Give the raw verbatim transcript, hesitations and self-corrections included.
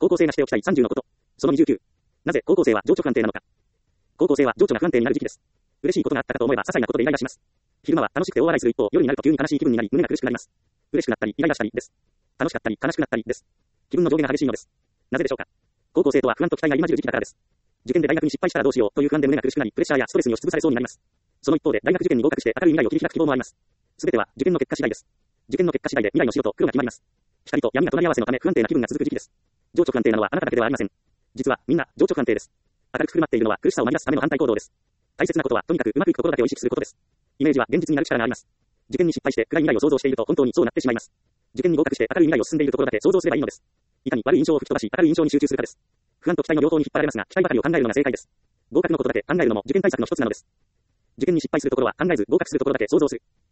高校生がしておきたいさんじゅうのこと。そのにじゅうきゅう。なぜ高校生は情緒不安定なのか。高校生は情緒が不安定になる時期です。嬉しいことがあったかと思えば些細なことでイライラします。昼間は楽しくて大笑いする一方、夜になると急に悲しい気分になり、胸が苦しくなります。嬉しくなったり、イライラしたりです。楽しかったり、悲しくなったりです。気分の上下が激しいのです。なぜでしょうか。高校生とは不安と期待が入り混じる時期だからです。受験で大学に失敗したらどうしようという不安で胸が苦しくなり、プレッシャーやストレスに押しつぶされそうになります。その一方で、大学受験に合格して明るい未来を切り開く希望もあります。すべては受験の結果次第です。受験の結果次第で未来の白と黒が決まります。光と闇が隣り合わせのため不安定な気分が続く時期です。情緒不安定なのはあなただけではありません。実はみんな情緒不安定です。明るく振る舞っているのは苦しさを紛らわすための反対行動です。大切なことはとにかくうまくいくところだけを意識することです。イメージは現実になる力があります。受験に失敗して暗い未来を想像していると本当にそうなってしまいます。受験に合格して明るい未来を進んでいるところだけ想像すればいいのです。いかに悪い印象を吹き飛ばし明るい印象に集中するかです。不安と期待の両方に引っ張られますが、期待ばかりを考えるのが正解です。合格のことだけ考えるのも受験対策の一つなのです。受験に失敗するところは考えず合格するところだけ想像する。